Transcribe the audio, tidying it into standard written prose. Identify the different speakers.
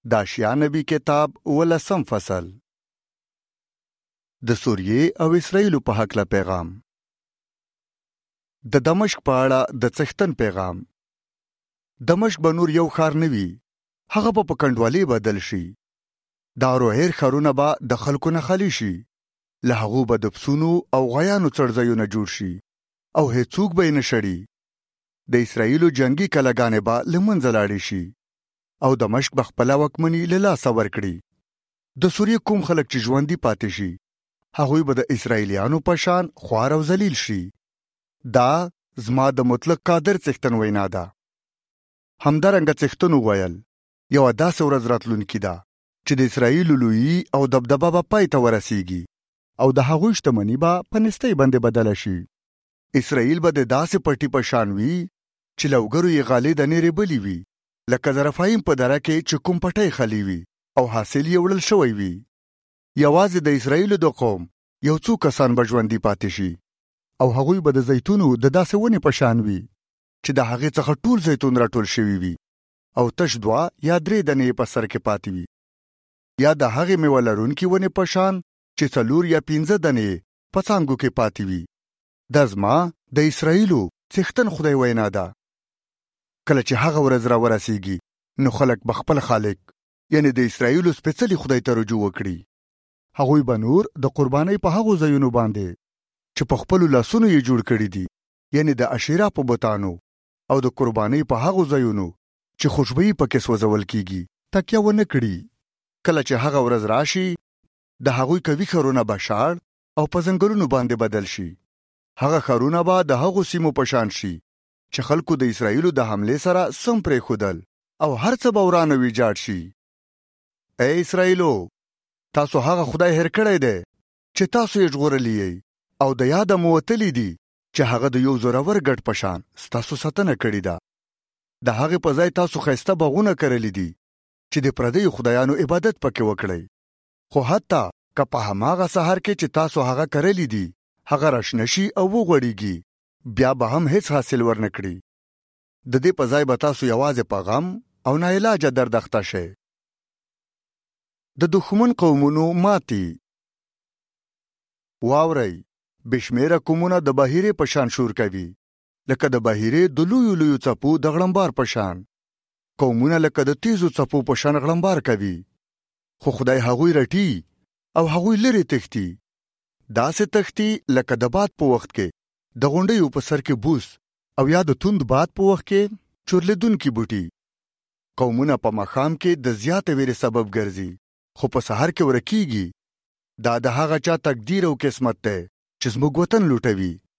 Speaker 1: د اشعیا نبی کتاب 18 فصل. د سوریې او اسرائیلو په هکله پیغام. د دمشق په اړه د څښتن پیغام. دمشق به نور یو ښار نه وي، هغه په کنډوالي بدل شي. د اروهیر ښارونه به د خلکو نه خالي شي، له هغو به د پسونو او غیانو څړځایونه جوړ شي او هیڅوک به یې نه شړي. د اسرائیلو جنگي کلاګانې به له منځه لاړې شي او دمشق به خپله واکمني له لاسه ورکړي. د سوریې کوم خلک چې ژوندي پاتې شي، هغوی به د اسرائیلیانو په شان خوار او ذلیل شي. دا زما د مطلق قادر څښتن وینا ده. همدارنګه څښتن وویل، یوه داسې ورځ راتلونکې ده چې د اسرائیلو لویي او دبدبه به پای ته ورسیږي او د هغوی شتمني به په نستۍ باندې بدله شي. اسرائیل به د داسې پټي په شان وي چې لوګرو یې غالې د نیرې بلې وي، لکه د رفایم په دره کې چې کوم پټی خالي وي او حاصل یې وړل شوی وي. یوازې د اسرائیلو د قوم یو څو کسان به ژوندي پاتې شي او هغوی به د زیتونو د داسې ونې په شان وي چې د هغې څخه ټول زیتون راټول شوي وي او تش 2 یا 3 دانې په سر کې پاتې وي، یا د هغې میوه لرونکي ونې په شان چې 4 یا 15 دانې په څانګو کې پاتې وي. دا زما د اسرائیلو څښتن خدای وینا ده. کله چې هغه ورځ را ورسیږي، نو خلک به خپل خالق یعنی د اسرائیلو سپېڅلي خدای ته رجوع وکړي. هغوی به نور د قربانۍ په هغو ځایونو باندې چې په خپلو لاسونو یې جوړ کړي دي، یعنی د اشیرا په بتانو او د قربانۍ په هغو ځایونو چې خوشبويي پکې سوځول کیږي، تکیه ونه کړي. کله چې هغه ورځ راشي، د هغوی قوي ښارونه به شاړ او په ځنګلونو باندې بدل شي. هغه ښارونه به د هغو سیمو په شان شي چې خلکو د اسرائیلو د حملې سره سم پرېښودل او هر څه به ورانه ویجاړ شي. ای اسرائیلو، تاسو هغه خدای هېر کړی دی چې تاسو یې ژغورلی یئ او د یاده مو وتلی دي چې هغه د یو زورور ګډ په شان ستاسو ساتنه کړې ده. د هغې په ځای تاسو ښایسته باغونه کرلی دي چې د پردیو خدایانو عبادت پکې وکړئ. خو حتی که په هماغه سهار کې چې تاسو هغه کرلی دي هغه راشنه شي او وغوړېږي، بیا به هم هیڅ حاصل ورنه کړي. د دې په ځای به تاسو یوازې په غم او ناعلاجه درد اخته شئ. د دښمن قومونو ماتي. واورئ، بشمیره قومونه د بحیرې په شان شور کوي، لکه د بحیرې د لویو لویو څپو د غړمبار په شان. قومونه لکه د تیزو څپو په شان غړمبار کوي، خو خدای هغوی رټي او هغوی لرې تښتي. داسې تښتي لکه د باد په وخت کې د غونډیو په سر کې بوس او یا د توند باد په وخت کې چورلیدونکي بوټي. قومونه په ماښام کې د زیاتې ویرې سبب ګرځي، خو په سحر کې ورکیږي. دا د هغه چا تقدیر او قسمت دی چې زموږ وطن لوټوي.